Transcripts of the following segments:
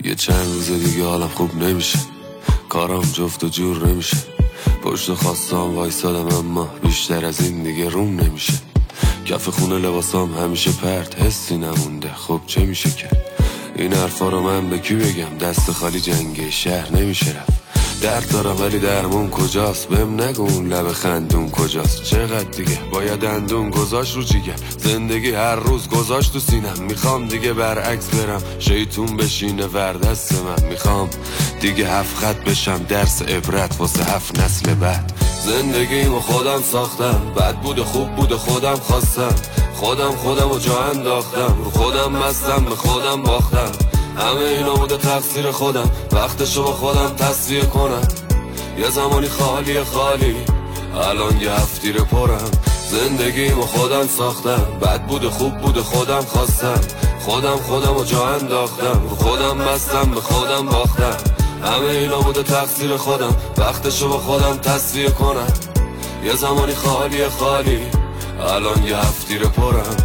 یه چند روز دیگه حالم خوب نمیشه، کارم جفت و جور نمیشه، پشت خواستم وایسادم اما بیشتر از این دیگه روم نمیشه. کف خونه لباسام همیشه پرت، حسی نمونده، خب چه میشه کرد؟ این حرفا رو من به کی بگم؟ دست خالی جنگ شهر نمیشه رفت. درد دارم ولی درمون کجاست؟ بهم نگو اون لب خندون کجاست؟ چقدر دیگه باید دندون گذاشت رو جیگر؟ زندگی هر روز گذاشت تو سینم، میخوام دیگه برعکس برم، شیطون بشینه ور دست من. میخوام دیگه 7 خط بشم درس عبرت واسه 7 نسل بعد. زندگیمو خودم ساختم، بد بود خوب بود خودم خواستم، خودمو جا انداختم، رو خودم مستم به خودم باختم. همه اینا بوده تقصیر خودم، وقتشو با خودم تصفیه کنم. یه زمانی خالی الان یه هفتیر پرم. زندگیمو خودم ساختم، بد بود خوب بود خودم خواستم، خودمو جا انداختم، رو خودم مستم به خودم باختم. همه اینا بوده تقصیر خودم، وقتشو با خودم تصفیه کنم. یه زمانی خالی الان یه هفتیر پرم.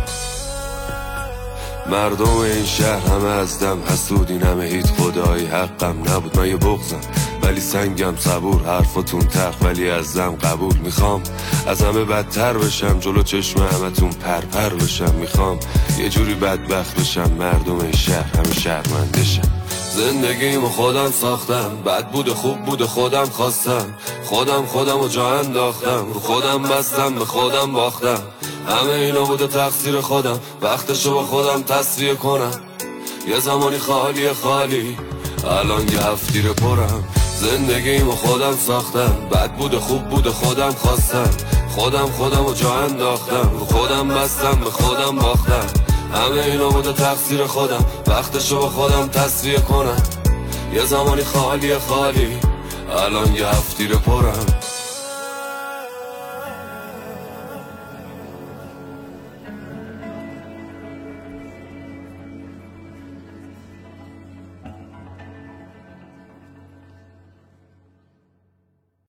مردم این شهر همه از دم حسودین، همه هیچ خدایی حقم نبود، من یه بغضم ولی سنگم صبور، حرفاتون تق ولی از دم قبول. میخوام از همه بدتر بشم، جلو چشم همتون پرپر بشم. میخوام یه جوری بدبخت بشم، مردم این شهر همه شرمندشم. زندگیمو خودم ساختم، بد بود خوب بود خودم خواستم، خودمو جا انداختم، رو خودم بستم به خودم باختم. همه اینا بوده تقصیر خودم، وقتشو با خودم تصفیه کنم. یه زمانی خالی الان یه هفتیر پرم. زندگیمو خودم ساختم، بد بود خوب بود خودم خواستم، خودمو جا انداختم، رو خودم بستم به خودم باختم. همه اینا بوده تقصیر خودم، وقتشو با خودم تصفیه کنم. یه زمانی خالی الان یه هفتیر پرم.